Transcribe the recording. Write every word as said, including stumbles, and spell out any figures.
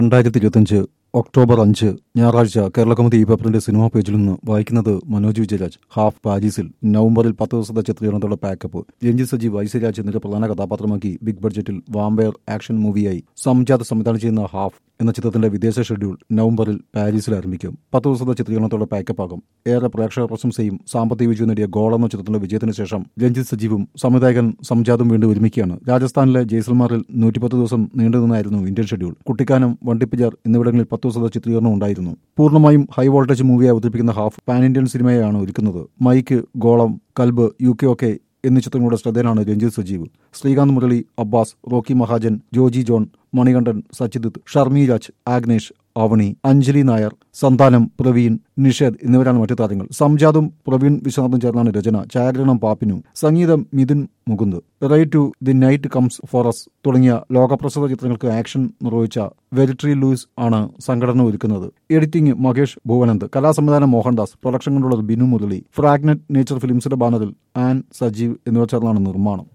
രണ്ടായിരത്തി ഇരുപത്തിയഞ്ച് ഒക്ടോബർ അഞ്ച് ഞായറാഴ്ച കേരളകൗമുദി ഈ പേപ്പറിന്റെ സിനിമാ പേജിൽ നിന്ന് വായിക്കുന്നത് മനോജ് വിജയരാജ്. ഹാഫ് പാരീസിൽ നവംബറിൽ പത്ത് ദിവസത്തെ ചിത്രീകരണത്തോടെ പാക്കപ്പ്. രഞ്ജിത്ത് സജീവ്, ഐശ്വര്യ എന്നിവരെ പ്രധാന കഥാപാത്രമാക്കി ബിഗ് ബഡ്ജറ്റിൽ വാമ്പയർ ആക്ഷൻ മൂവിയായി സംജാത് സംവിധാനം ചെയ്യുന്ന ഹാഫ് എന്ന ചിത്രത്തിന്റെ വിദേശ ഷെഡ്യൂൾ നവംബറിൽ പാരീസിൽ ആരംഭിക്കും. പത്ത് ദിവസത്തെ ചിത്രീകരണത്തോടെ പാക്കപ്പാകും. ഏറെ പ്രേക്ഷക പ്രശംസയും സാമ്പത്തിക വിജയം നേടിയ ഗോൾ എന്ന ചിത്രത്തിന്റെ വിജയത്തിന് ശേഷം രഞ്ജിത്ത് സജീവും സംവിധായകൻ സംജാതും വീണ്ടും ഒരുമിക്കുകയാണ്. രാജസ്ഥാനിലെ ജയ്സൽമാറിൽ നൂറ്റിപ്പത്ത് ദിവസം നീണ്ടുനിന്നായിരുന്നു ഇന്ത്യൻ ഷെഡ്യൂൾ. കുട്ടിക്കാനം, വണ്ടിപ്പിജാർ എന്നിവിടങ്ങളിൽ പത്ത് ദിവസത്തെ ചിത്രീകരണം ഉണ്ടായിരുന്നു. പൂർണ്ണമായും ഹൈ വോൾട്ടേജ് മൂവിയായി അവതരിപ്പിക്കുന്ന ഹാഫ് പാൻ ഇന്ത്യൻ സിനിമയാണ് ഒരുക്കുന്നത്. മൈക്ക്, ഗോളം, കൽബ്, യു കെ ഒക്കെ എന്നീ ചിത്രങ്ങളുടെ ശ്രദ്ധേയനാണ് രഞ്ജിത്ത് സജീവ്. ശ്രീകാന്ത് മുരളി, അബ്ബാസ്, റോക്കി മഹാജൻ, ജോജി ജോൺ, മണികണ്ഠൻ, സച്ചിദിത്ത്, ഷർമി രാജ്, ആഗ്നേഷ്, അവണി, അഞ്ജലി നായർ, സന്താനം, പ്രവീൺ, നിഷേദ് എന്നിവരാണ് മറ്റു താരങ്ങൾ. സംജാതും പ്രവീൺ വിശ്വനാഥും ചേർന്നാണ് രചന. ഛായാഗ്രഹണം പാപ്പിനു. സംഗീതം Mithun Mukund. Right to the night comes for us തുടങ്ങിയ ലോകപ്രസിദ്ധ ചിത്രങ്ങൾക്ക് ആക്ഷൻ നിർവഹിച്ച വെരിട്രി ലൂയിസ് ആണ് സംഘടന ഒരുക്കുന്നത്. എഡിറ്റിംഗ് മഹേഷ് ഭുവനന്ത്. കലാസംവിധാനം മോഹൻദാസ്. പ്രൊഡക്ഷൻ കണ്ടുള്ളത് ബിനു മുരളി. ഫ്രാഗ്നറ്റ് നേച്ചർ ഫിലിംസിന്റെ ബാനറിൽ ആൻ സജീവ് എന്നിവർ ചേർന്നാണ് നിർമ്മാണം.